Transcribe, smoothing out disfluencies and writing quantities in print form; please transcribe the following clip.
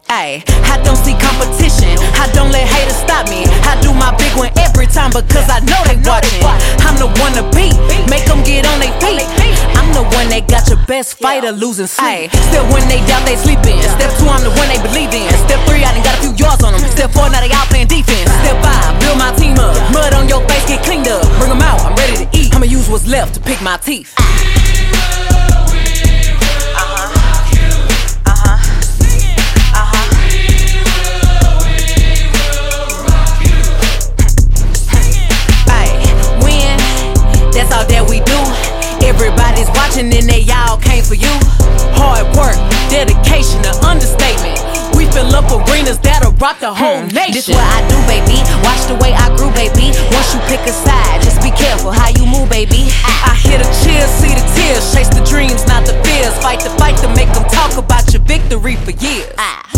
Ayy, I don't see competition. I don't let haters stop me. I do my big one every time because I know they watching. I'm the one to beat, make them get on their feet. I'm the one that got your best fighter losing sleep. Step 1, they doubt they sleeping. Step 2, I'm the one they believe in. Step 3, I done got a few yards on them. Step 4, now they out playing defense. Step 5, build my team up. Mud on your face, get cleaned up. Bring them out, I'm ready to eat. I'ma use what's left to pick my teeth. That's all that we do. Everybody's watching and they all came for you. Hard work, dedication, an understatement. We fill up arenas that'll rock the whole nation. This what I do, baby. Watch the way I grew, baby. Once you pick a side, just be careful how you move, baby. I hear the cheers, see the tears. Chase the dreams, not the fears. Fight the fight to make them talk about your victory for years.